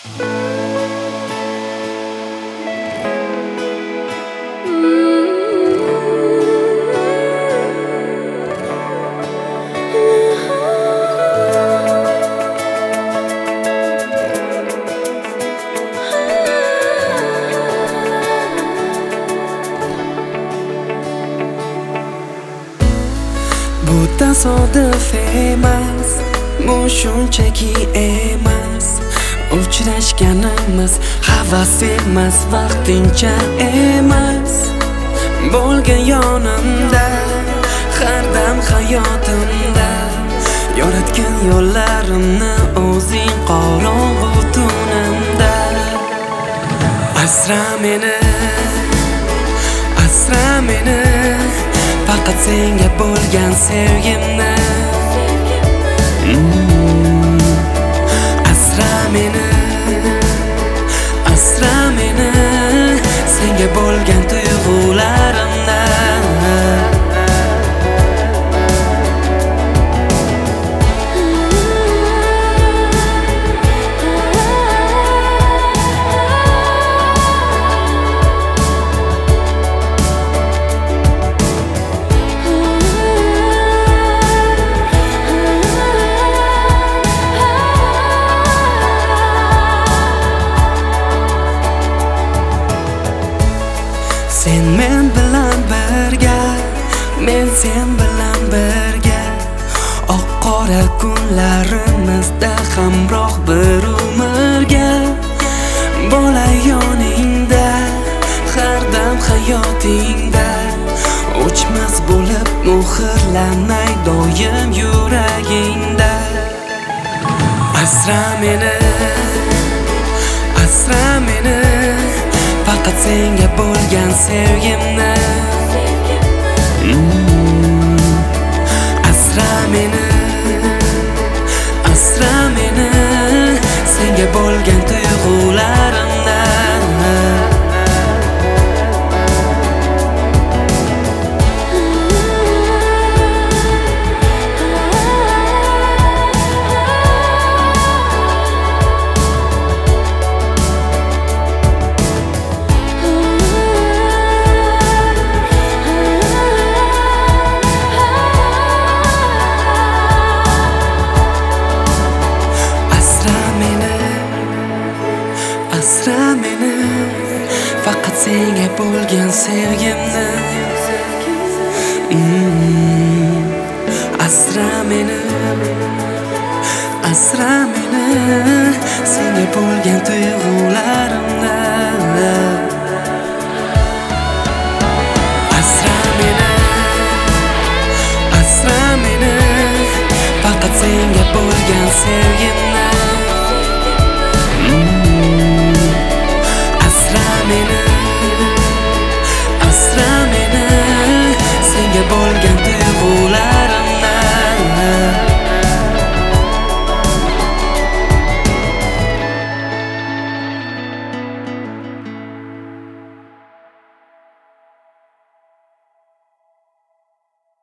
Bu tasodif emas, bu shunchaki emas. Uchrashganimiz havas emas, vaqtincha emas. Bo'lgan yonimda, har dam hayotimda. Yoratgan yo'llarimni o'zing qorong'u tunimda. Asra meni, asra meni, faqat senga bo'lgan sevgimni. Asra meni, asra meni, senga bo'lgan tuyg'ularimni. Sen men bilan birga, men sen bilan birga. Oq qora kunlarimizda hamroh bir umrga. Bo'lay yoningda, har dam hayotingda. O'chmas bo'lib muhrlanay doim yuragingda. Asra meni, asra meni, faqat senga bo'lgan sevgimni. Asra meni, asra meni, senga bo'lgan tuyg'ularimni. Asra meni, faqat senga bo'lgan sevgimni. Asra meni, asra meni, senga bo'lgan tuyg'ularimni. Asra meni, asra meni, faqat senga bo'lgan sevgimni. Asra meni,